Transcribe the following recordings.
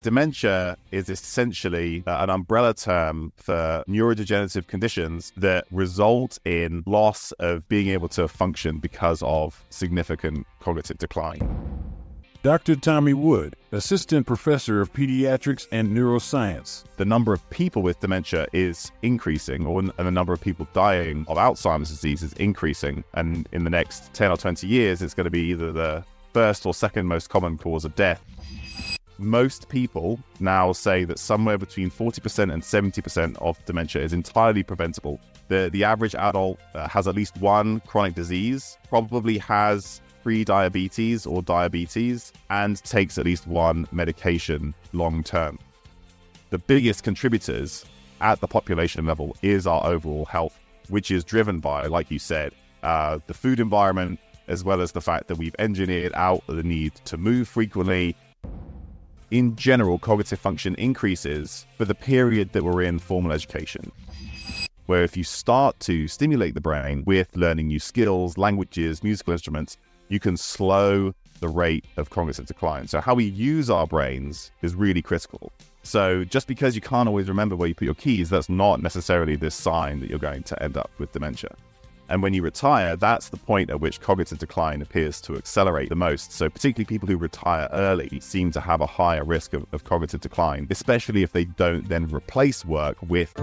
Dementia is essentially an umbrella term for neurodegenerative conditions that result in loss of being able to function because of significant cognitive decline. Dr. Tommy Wood, Assistant Professor of Pediatrics and Neuroscience. The number of people with dementia is increasing, and the number of people dying of Alzheimer's disease is increasing. And in the next 10 or 20 years, it's going to be either the first or second most common cause of death. Most people now say that somewhere between 40% and 70% of dementia is entirely preventable. The average adult has at least one chronic disease, probably has pre-diabetes or diabetes, and takes at least one medication long term. The biggest contributors at the population level is our overall health, which is driven by, like you said, the food environment, as well as the fact that we've engineered out the need to move frequently. In general, cognitive function increases for the period that we're in formal education, where if you start to stimulate the brain with learning new skills, languages, musical instruments, you can slow the rate of cognitive decline. So how we use our brains is really critical. So just because you can't always remember where you put your keys, that's not necessarily this sign that you're going to end up with dementia. And when you retire, that's the point at which cognitive decline appears to accelerate the most. So particularly people who retire early seem to have a higher risk of cognitive decline, especially if they don't then replace work with.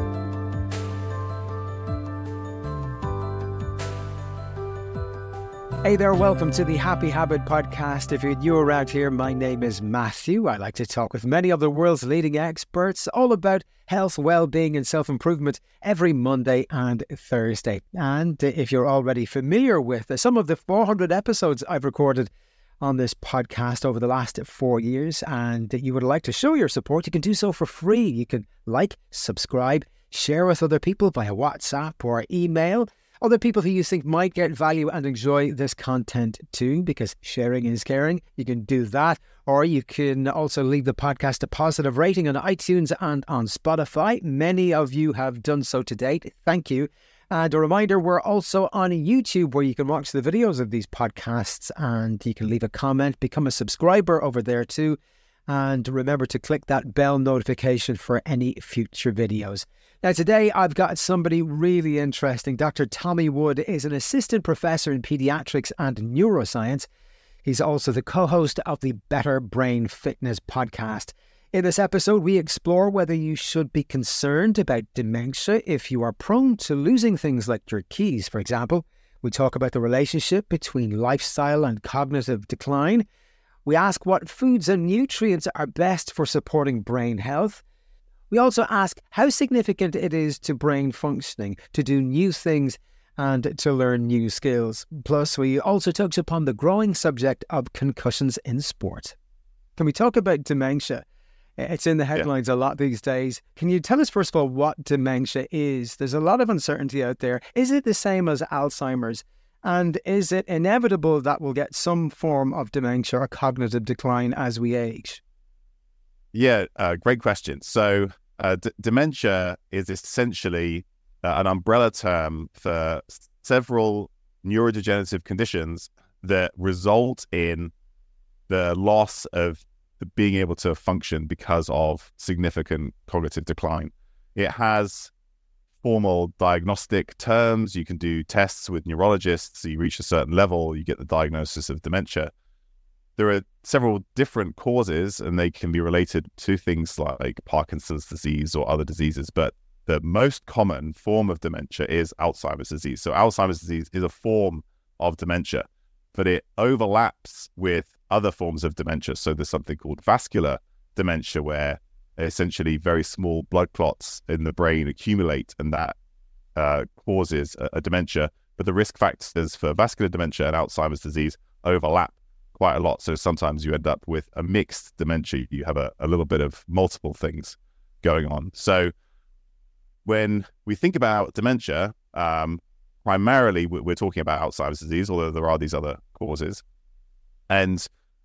Hey there, welcome to the Happy Habit Podcast. If you're new around here, my name is Matthew. I like to talk with many of the world's leading experts all about health, well-being and self-improvement every Monday and Thursday. And if you're already familiar with some of the 400 episodes I've recorded on this podcast over the last 4 years, and you would like to show your support, you can do so for free. You can like, subscribe, share with other people via WhatsApp or email. Other people who you think might get value and enjoy this content too, because sharing is caring. You can do that. Or you can also leave the podcast a positive rating on iTunes and on Spotify. Many of you have done so to date. Thank you. And a reminder, we're also on YouTube where you can watch the videos of these podcasts and you can leave a comment, become a subscriber over there too. And remember to click that bell notification for any future videos. Now today I've got somebody really interesting. Dr. Tommy Wood is an assistant professor in pediatrics and neuroscience. He's also the co-host of the Better Brain Fitness podcast. In this episode, we explore whether you should be concerned about dementia if you are prone to losing things like your keys, for example. We talk about the relationship between lifestyle and cognitive decline. We ask what foods and nutrients are best for supporting brain health. We also ask how significant it is to brain functioning, to do new things and to learn new skills. Plus, we also touch upon the growing subject of concussions in sport. Can we talk about dementia? It's in the headlines a lot these days. Can you tell us, first of all, what dementia is? There's a lot of uncertainty out there. Is it the same as Alzheimer's? And is it inevitable that we'll get some form of dementia or cognitive decline as we age? Yeah, great question. So dementia is essentially an umbrella term for several neurodegenerative conditions that result in the loss of being able to function because of significant cognitive decline. It has formal diagnostic terms. You can do tests with neurologists. So you reach a certain level, you get the diagnosis of dementia. There are several different causes, and they can be related to things like Parkinson's disease or other diseases. But the most common form of dementia is Alzheimer's disease. So Alzheimer's disease is a form of dementia, but it overlaps with other forms of dementia. So there's something called vascular dementia, where essentially very small blood clots in the brain accumulate, and that causes a dementia. But the risk factors for vascular dementia and Alzheimer's disease overlap quite a lot. So sometimes you end up with a mixed dementia. You have a little bit of multiple things going on. So when we think about dementia, primarily we're talking about Alzheimer's disease, although there are these other causes. And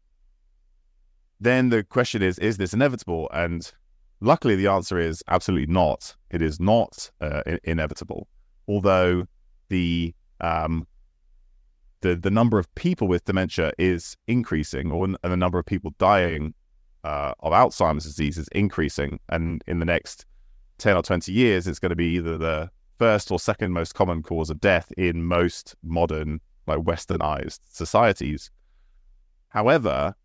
then the question is this inevitable? And luckily the answer is absolutely not. It is not inevitable, although the number of people with dementia is increasing, and the number of people dying of Alzheimer's disease is increasing, and in the next 10 or 20 years, it's going to be either the first or second most common cause of death in most modern, like westernized societies. However,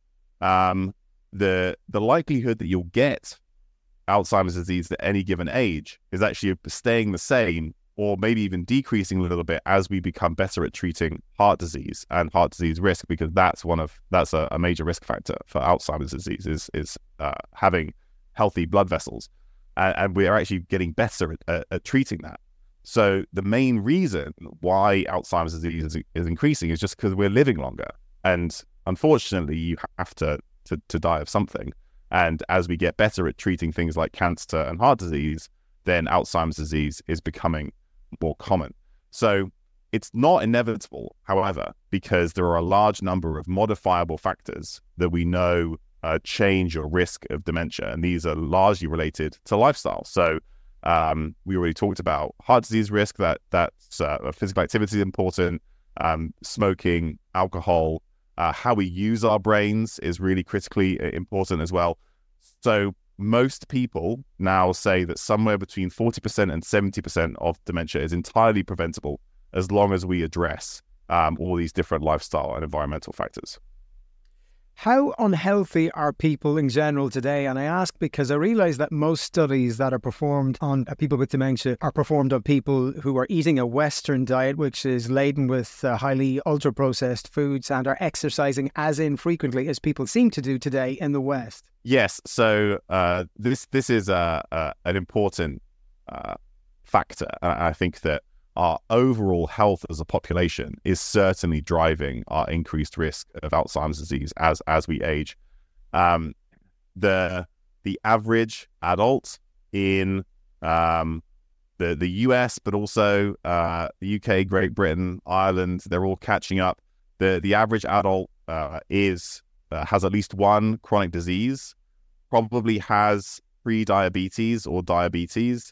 the likelihood that you'll get Alzheimer's disease at any given age is actually staying the same, or maybe even decreasing a little bit as we become better at treating heart disease and heart disease risk, because that's a major risk factor for Alzheimer's disease is having healthy blood vessels, and we are actually getting better at treating that. So the main reason why Alzheimer's disease is increasing is just because we're living longer, and unfortunately, you have to die of something. And as we get better at treating things like cancer and heart disease, then Alzheimer's disease is becoming more common. So it's not inevitable, however, because there are a large number of modifiable factors that we know change your risk of dementia, and these are largely related to lifestyle. So we already talked about heart disease risk, that's physical activity is important, smoking, alcohol, how we use our brains is really critically important as well. So most people now say that somewhere between 40% and 70% of dementia is entirely preventable as long as we address all these different lifestyle and environmental factors. How unhealthy are people in general today? And I ask because I realize that most studies that are performed on people with dementia are performed on people who are eating a Western diet, which is laden with highly ultra-processed foods, and are exercising as infrequently as people seem to do today in the West. Yes, so this is an important factor. I think that our overall health as a population is certainly driving our increased risk of Alzheimer's disease as we age. The average adult in the US, but also the UK, Great Britain, Ireland, they're all catching up. The average adult has at least one chronic disease, probably has pre-diabetes or diabetes,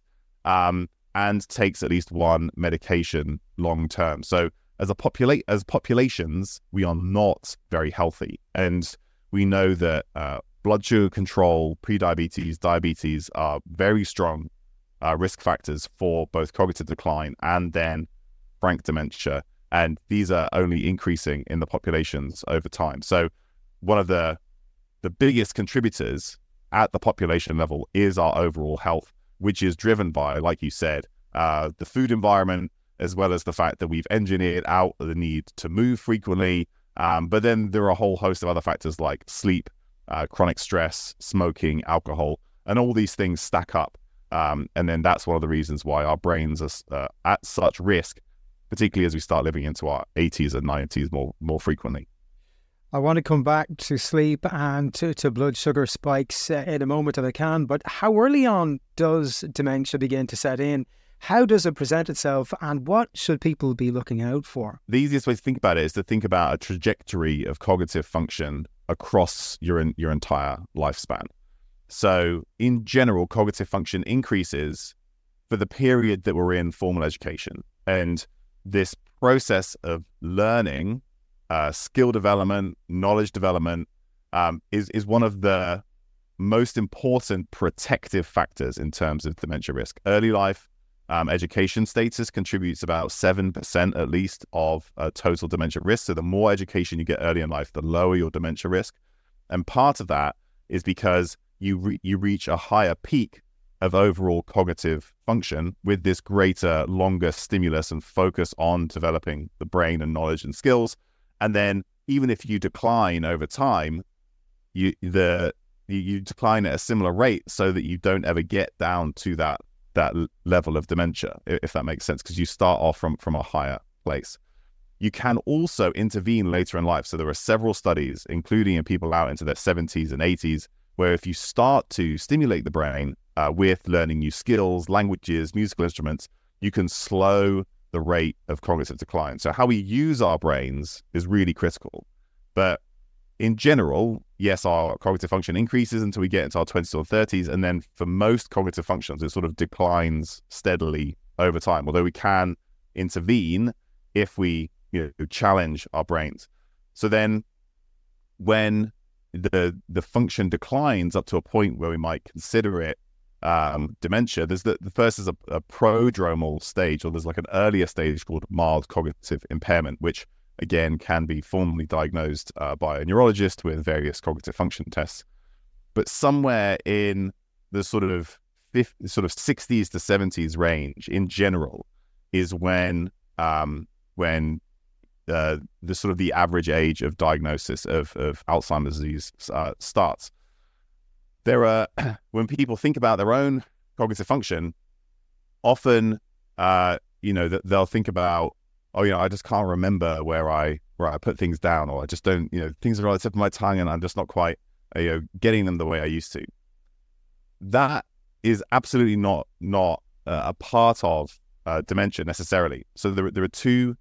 and takes at least one medication long term. So as populations, we are not very healthy. And we know that blood sugar control, pre-diabetes, diabetes are very strong risk factors for both cognitive decline and then frank dementia. And these are only increasing in the populations over time. So one of the biggest contributors at the population level is our overall health, which is driven by, like you said, the food environment, as well as the fact that we've engineered out the need to move frequently. But then there are a whole host of other factors like sleep, chronic stress, smoking, alcohol, and all these things stack up. And then that's one of the reasons why our brains are at such risk, particularly as we start living into our 80s and 90s more frequently. I want to come back to sleep and to blood sugar spikes in a moment if I can, but how early on does dementia begin to set in? How does it present itself, and what should people be looking out for? The easiest way to think about it is to think about a trajectory of cognitive function across your entire lifespan. So in general, cognitive function increases for the period that we're in formal education. And this process of learning, skill development, knowledge development, is one of the most important protective factors in terms of dementia risk. Early life education status contributes about 7% at least of total dementia risk. So the more education you get early in life, the lower your dementia risk. And part of that is because you reach a higher peak of overall cognitive function with this greater, longer stimulus and focus on developing the brain and knowledge and skills. And then even if you decline over time, you decline at a similar rate so that you don't ever get down to that level of dementia, if that makes sense, because you start off from a higher place. You can also intervene later in life. So there are several studies, including in people out into their 70s and 80s, where if you start to stimulate the brain with learning new skills, languages, musical instruments, you can slow the rate of cognitive decline. So how we use our brains is really critical. But in general, yes, our cognitive function increases until we get into our 20s or 30s. And then for most cognitive functions, it sort of declines steadily over time, although we can intervene if we challenge our brains. So then when the function declines up to a point where we might consider it dementia. There's the first is a prodromal stage, or there's like an earlier stage called mild cognitive impairment, which again can be formally diagnosed by a neurologist with various cognitive function tests. But somewhere in the sort of 60s to 70s range in general is when the sort of the average age of diagnosis of Alzheimer's disease starts. When people think about their own cognitive function, often they'll think about, I just can't remember where I put things down, or I just don't, things are on the tip of my tongue and I'm just not quite getting them the way I used to. That is absolutely not a part of dementia necessarily. So there are two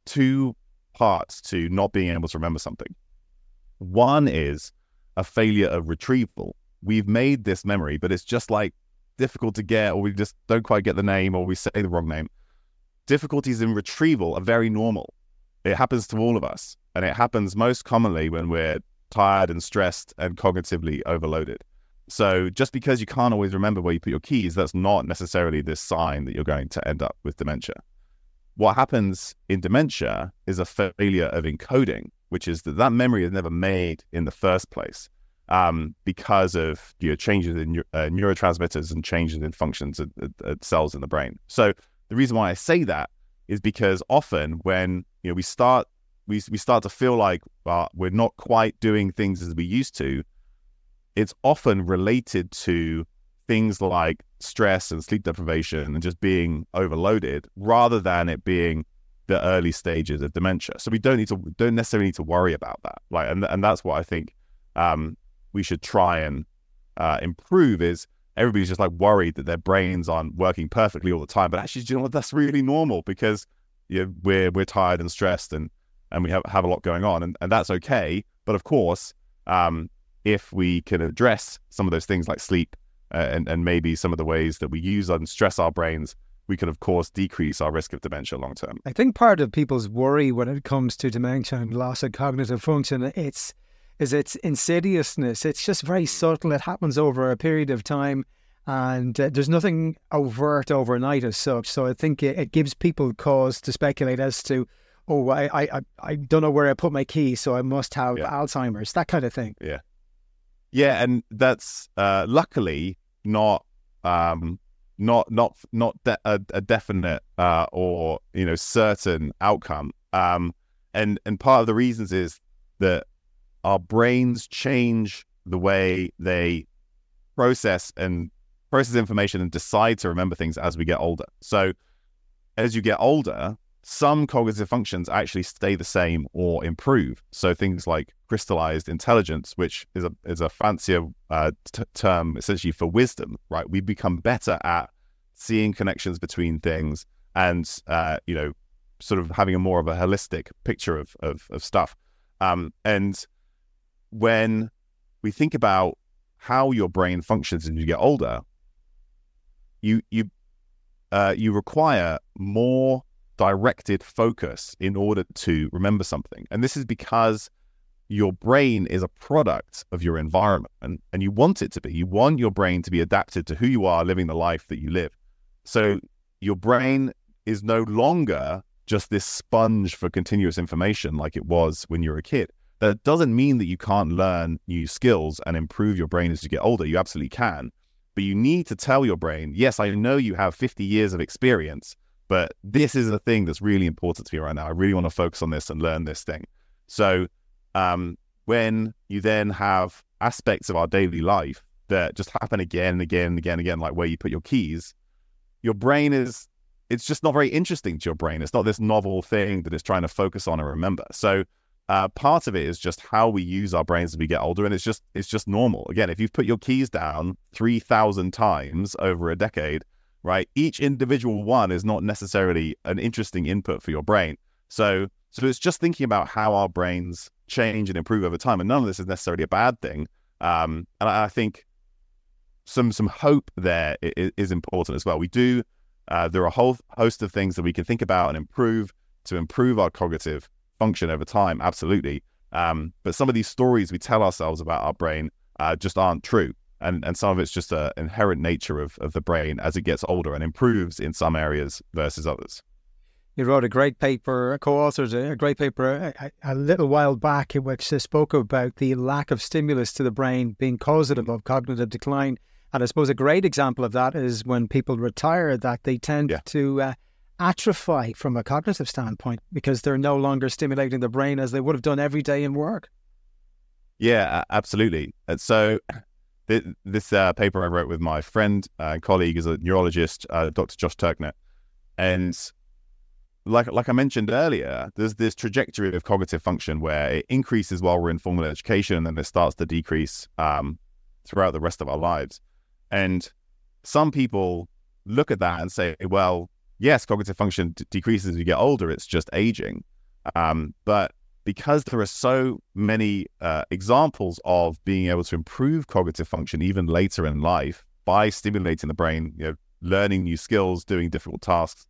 parts to not being able to remember something. One is a failure of retrieval. We've made this memory, but it's just like difficult to get, or we just don't quite get the name, or we say the wrong name. Difficulties in retrieval are very normal. It happens to all of us, and it happens most commonly when we're tired and stressed and cognitively overloaded. So just because you can't always remember where you put your keys, that's not necessarily this sign that you're going to end up with dementia. What happens in dementia is a failure of encoding, which is that memory is never made in the first place because of changes in neurotransmitters and changes in functions at cells in the brain. So the reason why I say that is because often when we start to feel like we're not quite doing things as we used to, it's often related to things like stress and sleep deprivation and just being overloaded, rather than it being the early stages of dementia. So we don't necessarily need to worry about that. And that's what I think we should try and improve. Is everybody's just like worried that their brains aren't working perfectly all the time, but actually, do you know what? That's really normal, because we're tired and stressed and we have a lot going on, and that's okay. But of course, if we can address some of those things like sleep and maybe some of the ways that we use and stress our brains, we can, of course, decrease our risk of dementia long term. I think part of people's worry when it comes to dementia and loss of cognitive function, it's insidiousness. It's just very subtle. It happens over a period of time, and there's nothing overt overnight as such. So I think it gives people cause to speculate as to, I don't know where I put my keys, so I must have Alzheimer's, that kind of thing. Yeah, and that's luckily not a definite or certain outcome. And part of the reasons is that our brains change the way they process information and decide to remember things as we get older. So as you get older, some cognitive functions actually stay the same or improve. So things like crystallized intelligence, which is a fancier term essentially for wisdom, right? We become better at seeing connections between things and, sort of having a more of a holistic picture of stuff. And when we think about how your brain functions as you get older, you require more directed focus in order to remember something. And this is because your brain is a product of your environment, and you want it to be. You want your brain to be adapted to who you are living the life that you live. So your brain is no longer just this sponge for continuous information like it was when you were a kid. That doesn't mean that you can't learn new skills and improve your brain as you get older. You absolutely can. But you need to tell your brain, yes, I know you have 50 years of experience, but this is a thing that's really important to me right now. I really want to focus on this and learn this thing. So when you then have aspects of our daily life that just happen again and again and again and again, like where you put your keys, your brain it's just not very interesting to your brain. It's not this novel thing that it's trying to focus on and remember. So part of it is just how we use our brains as we get older, and it's just normal. Again, if you've put your keys down 3,000 times over a decade, right, each individual one is not necessarily an interesting input for your brain. So it's just thinking about how our brains change and improve over time, and none of this is necessarily a bad thing. And I think some hope there is important as well. There are a whole host of things that we can think about and improve to improve our cognitive function over time, absolutely. But some of these stories we tell ourselves about our brain just aren't true. And some of it's just an inherent nature of the brain as it gets older and improves in some areas versus others. You wrote a great paper, co-authored a great paper a little while back in which spoke about the lack of stimulus to the brain being causative of cognitive decline. And I suppose a great example of that is when people retire, that they tend to atrophy from a cognitive standpoint because they're no longer stimulating the brain as they would have done every day in work. Yeah, absolutely. And so this paper I wrote with my friend and colleague is a neurologist, Dr. Josh Turkner. And like I mentioned earlier, there's this trajectory of cognitive function where it increases while we're in formal education and then it starts to decrease throughout the rest of our lives. And some people look at that and say, well, yes, cognitive function decreases as you get older, it's just aging. But because there are so many examples of being able to improve cognitive function even later in life by stimulating the brain, learning new skills, doing difficult tasks,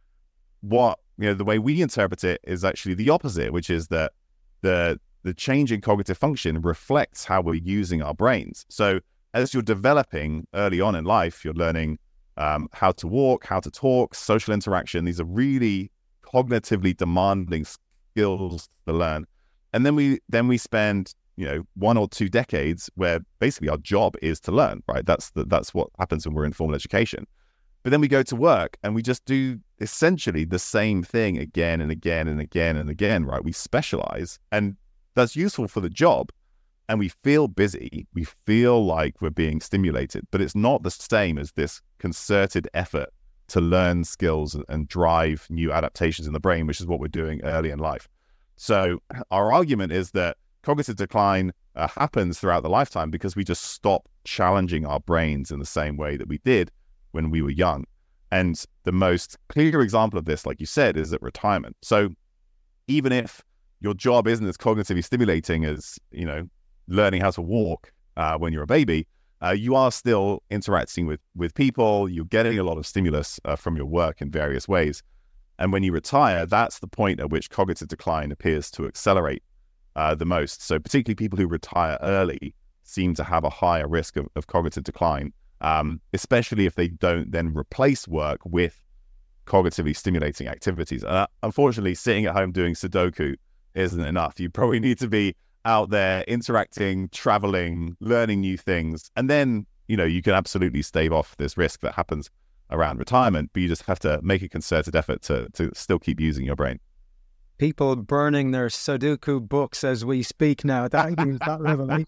the way we interpret it is actually the opposite, which is that the change in cognitive function reflects how we're using our brains. So as you're developing early on in life, you're learning how to walk, how to talk, social interaction. These are really cognitively demanding skills to learn. And then we spend 1 or 2 decades where basically our job is to learn, right? That's what happens when we're in formal education. But then we go to work and we just do essentially the same thing again and again and again and again, right? We specialize, and that's useful for the job. And we feel busy. We feel like we're being stimulated, but it's not the same as this concerted effort to learn skills and drive new adaptations in the brain, which is what we're doing early in life. So our argument is that cognitive decline happens throughout the lifetime because we just stop challenging our brains in the same way that we did when we were young. And the most clear example of this, like you said, is at retirement. So even if your job isn't as cognitively stimulating as, learning how to walk when you're a baby, you are still interacting with people. You're getting a lot of stimulus from your work in various ways. And when you retire, that's the point at which cognitive decline appears to accelerate the most. So particularly people who retire early seem to have a higher risk of cognitive decline, especially if they don't then replace work with cognitively stimulating activities. Unfortunately, sitting at home doing Sudoku isn't enough. You probably need to be out there interacting, traveling, learning new things. And then, you can absolutely stave off this risk that happens around retirement, but you just have to make a concerted effort to still keep using your brain. People burning their Sudoku books as we speak now. That revelation.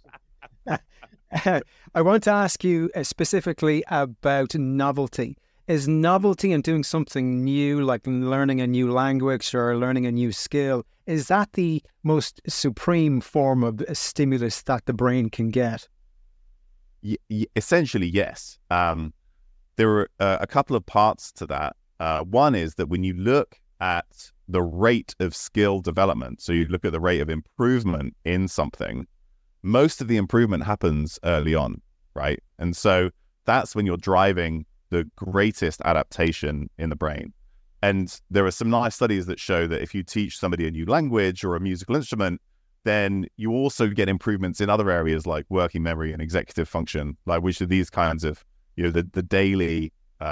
I want to ask you specifically about novelty. Is novelty and doing something new, like learning a new language or learning a new skill, is that the most supreme form of stimulus that the brain can get? Essentially, yes. There are a couple of parts to that. One is that when you look at the rate of skill development, so you look at the rate of improvement in something, most of the improvement happens early on, right? And so that's when you're driving the greatest adaptation in the brain. And there are some nice studies that show that if you teach somebody a new language or a musical instrument, then you also get improvements in other areas like working memory and executive function, like which are these kinds of, the daily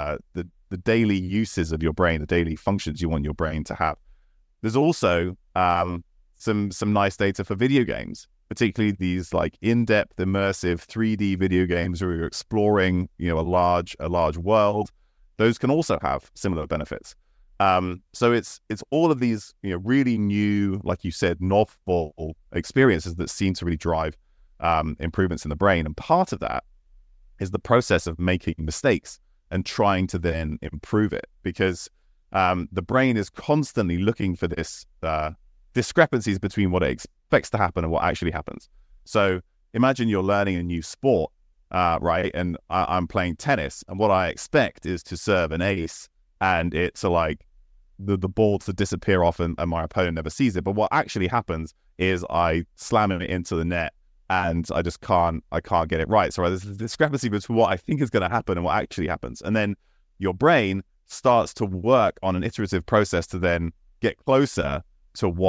uses of your brain, the daily functions you want your brain to have. There's also some nice data for video games, particularly these like in-depth, immersive 3D video games where you're exploring, a large world. Those can also have similar benefits. So it's all of these, really new, like you said, novel experiences that seem to really drive improvements in the brain. And part of that is the process of making mistakes and trying to then improve it, because the brain is constantly looking for this discrepancies between what it expects to happen and what actually happens. So imagine you're learning a new sport, right? And I'm playing tennis, and what I expect is to serve an ace and it to like the ball to disappear off and my opponent never sees it. But what actually happens is I slam it into the net and I just can't get it right. So there's a discrepancy between what I think is going to happen and what actually happens. And then your brain starts to work on an iterative process to then get closer to what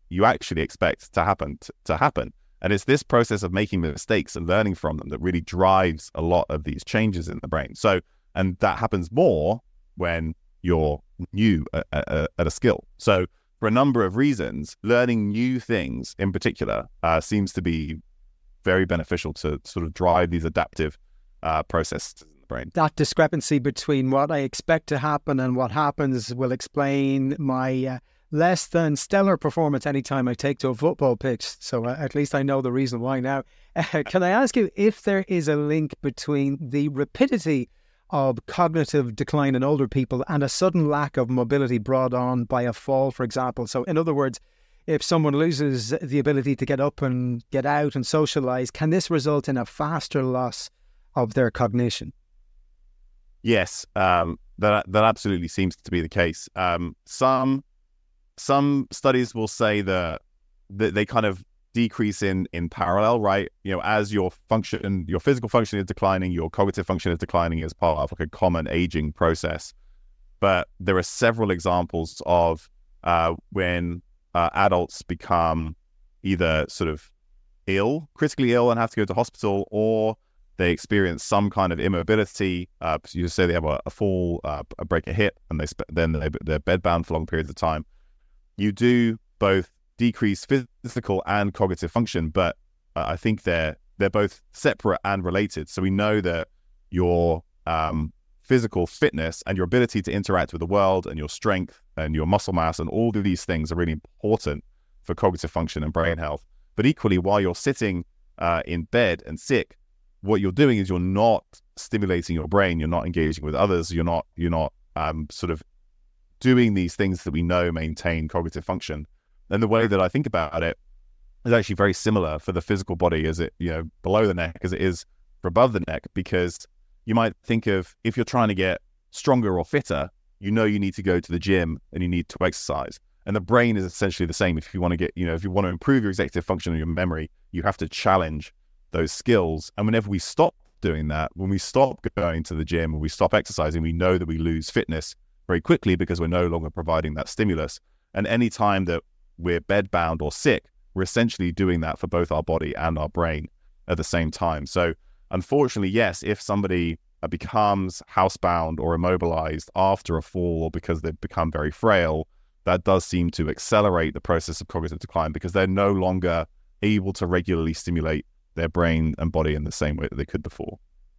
you actually expect to happen to happen. And it's this process of making mistakes and learning from them that really drives a lot of these changes in the brain. So, and that happens more when you're new at a skill. So for a number of reasons, learning new things in particular seems to be very beneficial to sort of drive these adaptive processes in the brain. That discrepancy between what I expect to happen and what happens will explain my less than stellar performance anytime I take to a football pitch. So at least I know the reason why now. Can I ask you if there is a link between the rapidity of cognitive decline in older people and a sudden lack of mobility brought on by a fall, for example? So in other words, if someone loses the ability to get up and get out and socialise, can this result in a faster loss of their cognition? Yes, that absolutely seems to be the case. Some studies will say that they kind of decrease in parallel, right? As your physical function is declining, your cognitive function is declining as part of like a common aging process. But there are several examples of when adults become either sort of critically ill and have to go to hospital, or they experience some kind of immobility. You say they have a fall, a break a hip, and they're bedbound for long periods of time. You do both decrease physical and cognitive function, but I think they're both separate and related. So we know that your physical fitness and your ability to interact with the world and your strength and your muscle mass and all of these things are really important for cognitive function and brain health. But equally, while you're sitting in bed and sick, what you're doing is you're not stimulating your brain. You're not engaging with others. You're not sort of doing these things that we know maintain cognitive function. And the way that I think about it is actually very similar for the physical body as it, below the neck as it is for above the neck, because you might think of, if you're trying to get stronger or fitter, you need to go to the gym and you need to exercise. And the brain is essentially the same. If you want to get, if you want to improve your executive function and your memory, you have to challenge those skills. And whenever we stop doing that, when we stop going to the gym, when we stop exercising, we know that we lose fitness very quickly because we're no longer providing that stimulus. And any time that we're bedbound or sick, we're essentially doing that for both our body and our brain at the same time. So unfortunately, yes, if somebody becomes housebound or immobilized after a fall or because they've become very frail, that does seem to accelerate the process of cognitive decline because they're no longer able to regularly stimulate their brain and body in the same way that they could before.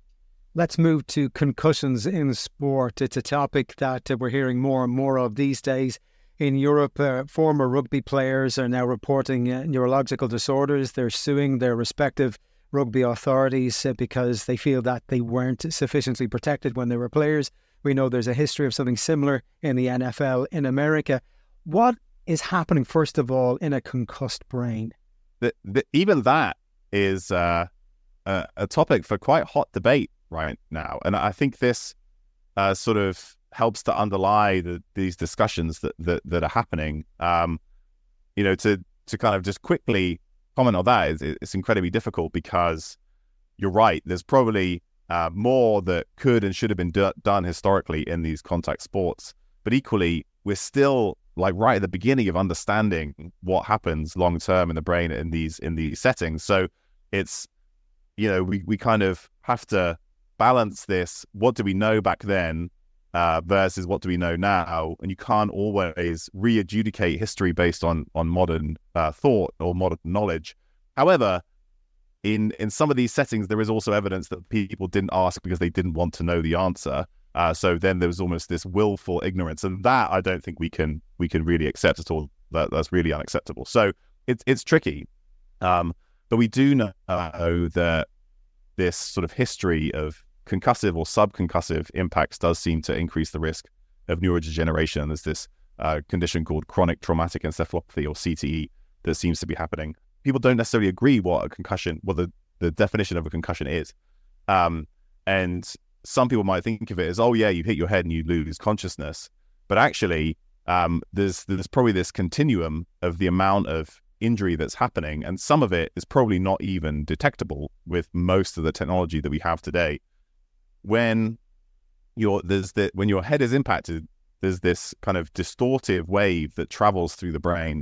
Let's move to concussions in sport. It's a topic that we're hearing more and more of these days. In Europe, former rugby players are now reporting neurological disorders. They're suing their respective rugby authorities because they feel that they weren't sufficiently protected when they were players. We know there's a history of something similar in the NFL in America. What is happening, first of all, in a concussed brain? Even that is a topic for quite hot debate right now. And I think this sort of helps to underlie these discussions that are happening. To kind of just quickly comment on that, it's incredibly difficult because you're right. There's probably more that could and should have been done historically in these contact sports. But equally, we're still like right at the beginning of understanding what happens long term in the brain in these settings. So it's, we kind of have to balance this. What do we know back then versus what do we know now? And you can't always re-adjudicate history based on modern thought or modern knowledge. However, in some of these settings, there is also evidence that people didn't ask because they didn't want to know the answer. So then there was almost this willful ignorance, and that I don't think we can really accept at all. That's really unacceptable. So it's tricky, but we do know that this sort of history of concussive or subconcussive impacts does seem to increase the risk of neurodegeneration. There's this condition called chronic traumatic encephalopathy, or CTE, that seems to be happening. People don't necessarily agree what the definition of a concussion is. And some people might think of it as, oh yeah, you hit your head and you lose consciousness. But actually, there's probably this continuum of the amount of injury that's happening, and some of it is probably not even detectable with most of the technology that we have today. When your head is impacted, there's this kind of distortive wave that travels through the brain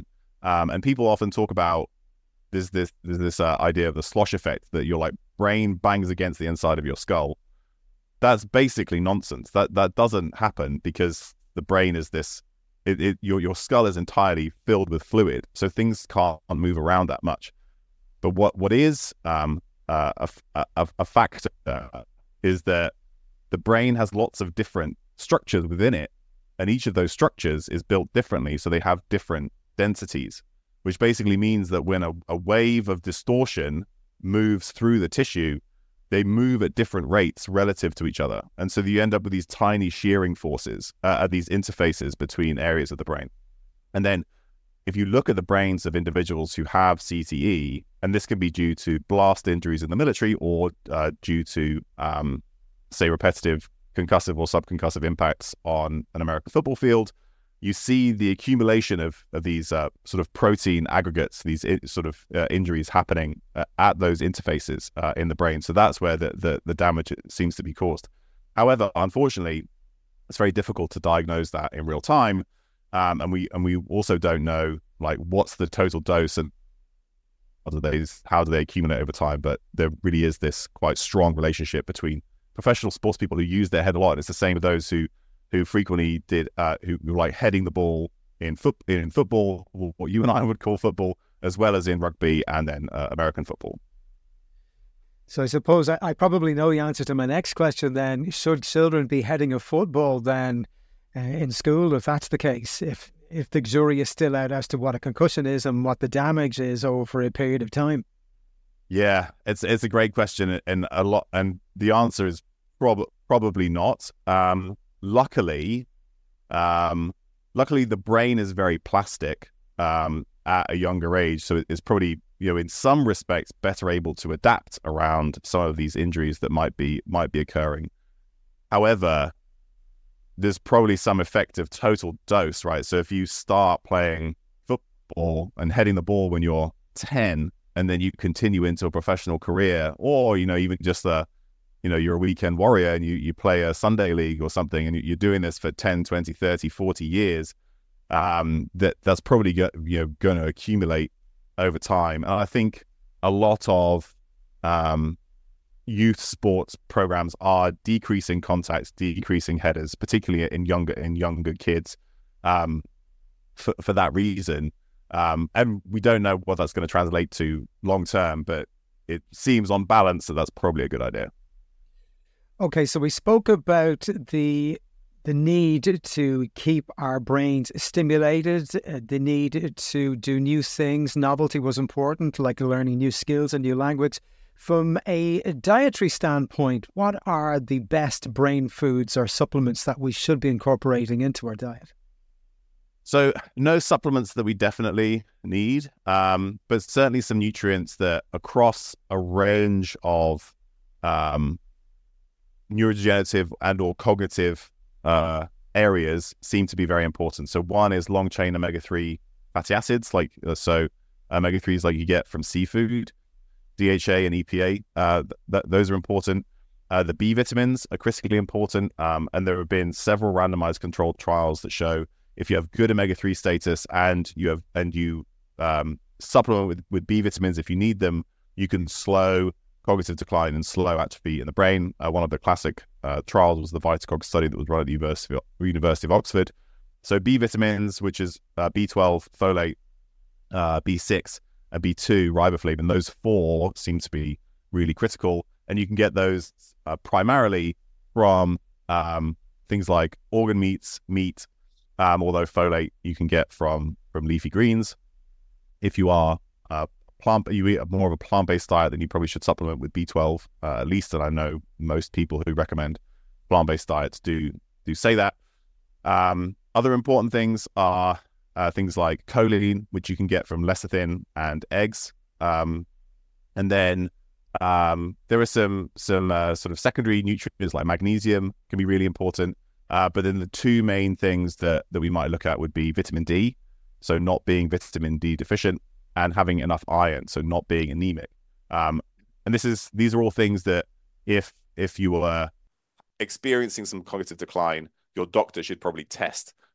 And people often talk about this idea of the slosh effect, that your like brain bangs against the inside of your skull. That's basically nonsense. That doesn't happen, because the brain is your skull is entirely filled with fluid, so things can't move around that much. But what is a factor is that the brain has lots of different structures within it, and each of those structures is built differently, so they have different densities, which basically means that when a wave of distortion moves through the tissue, they move at different rates relative to each other. And so you end up with these tiny shearing forces at these interfaces between areas of the brain. And then if you look at the brains of individuals who have CTE, and this can be due to blast injuries in the military or due to, say, repetitive concussive or subconcussive impacts on an American football field, you see the accumulation of these sort of protein aggregates, these injuries happening at those interfaces in the brain. So that's where the damage seems to be caused. However, unfortunately, it's very difficult to diagnose that in real time, and we also don't know like what's the total dose and how do they accumulate over time. But there really is this quite strong relationship between professional sports people who use their head a lot. It's the same with those who frequently who were like heading the ball in football, what you and I would call football, as well as in rugby and then American football. So I suppose I probably know the answer to my next question then. Should children be heading a football then in school, if that's the case? If the jury is still out as to what a concussion is and what the damage is over a period of time? Yeah, it's a great question, and the answer is probably not. Luckily, the brain is very plastic at a younger age, so it's probably, in some respects better able to adapt around some of these injuries that might be occurring. However, there's probably some effect of total dose, right? So if you start playing football and heading the ball when you're 10, and then you continue into a professional career, or even just you're a weekend warrior and you play a Sunday league or something, and you're doing this for 10, 20, 30, 40 years, that's probably going to accumulate over time. And I think a lot of youth sports programs are decreasing contacts, decreasing headers, particularly in younger kids, for that reason. And we don't know what that's going to translate to long term, but it seems on balance that that's probably a good idea. Okay, so we spoke about the need to keep our brains stimulated, the need to do new things. Novelty was important, like learning new skills and new language. From a dietary standpoint, what are the best brain foods or supplements that we should be incorporating into our diet? So no supplements that we definitely need, but certainly some nutrients that across a range of neurodegenerative and or cognitive areas seem to be very important. So one is long chain omega-3 fatty acids, so omega-3s like you get from seafood, DHA and EPA, those are important. The B vitamins are critically important, and there have been several randomized controlled trials that show if you have good omega-3 status and you supplement with B vitamins if you need them, you can slow cognitive decline and slow atrophy in the brain. One of the classic trials was the VitaCog study that was run at the University of Oxford. So B vitamins, which is B12, folate, B6, and B2, riboflavin, those four seem to be really critical. And you can get those primarily from things like organ meats, meat, although folate you can get from leafy greens. If you are you eat more of a plant-based diet, then you probably should supplement with B12, at least. And I know most people who recommend plant-based diets do say that. Other important things are things like choline, which you can get from lecithin and eggs. And then there are some sort of secondary nutrients like magnesium can be really important. But then the two main things that we might look at would be vitamin D, so not being vitamin D deficient, and having enough iron, so not being anemic. And these are all things that if you are experiencing some cognitive decline, your doctor should probably test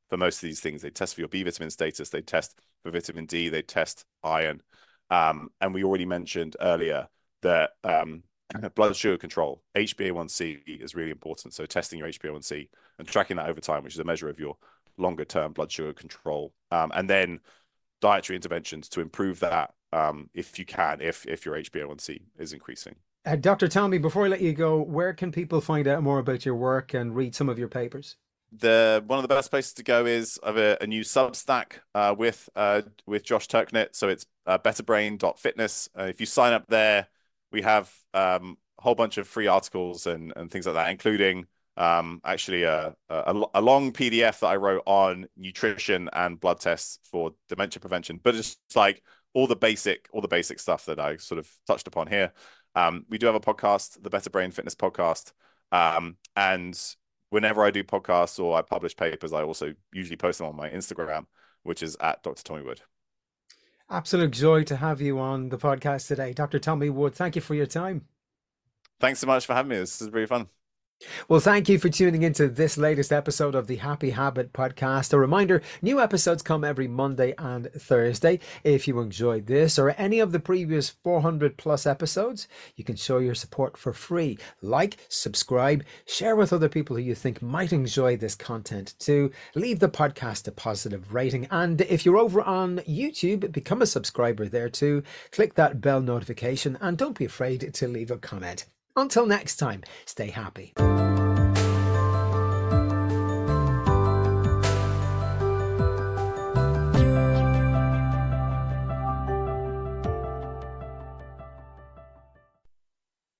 for most of these things. They test for your B vitamin status, they test for vitamin D, they test iron. And we already mentioned earlier that blood sugar control, HbA1c is really important. So testing your HbA1c and tracking that over time, which is a measure of your longer term blood sugar control. And then dietary interventions to improve that if you can, if your HbA1c is increasing. Dr. Tommy, before I let you go, where can people find out more about your work and read some of your papers? One of the best places to go is a new Substack with Josh Turknett. So it's betterbrain.fitness. If you sign up there, we have a whole bunch of free articles and things like that, including actually a long PDF that I wrote on nutrition and blood tests for dementia prevention. But it's like all the basic stuff that I sort of touched upon here. We do have a podcast, the Better Brain Fitness Podcast, and whenever I do podcasts or I publish papers, I also usually post them on my Instagram, which is at Dr. Tommy Wood. Absolute joy to have you on the podcast today. Dr. Tommy Wood, thank you for your time. Thanks so much for having me. This is really fun. Well, thank you for tuning into this latest episode of the Happy Habit podcast. A reminder, new episodes come every Monday and Thursday. If you enjoyed this or any of the previous 400 plus episodes, you can show your support for free. Like, subscribe, share with other people who you think might enjoy this content too. Leave the podcast a positive rating. And if you're over on YouTube, become a subscriber there too. Click that bell notification and don't be afraid to leave a comment. Until next time, stay happy.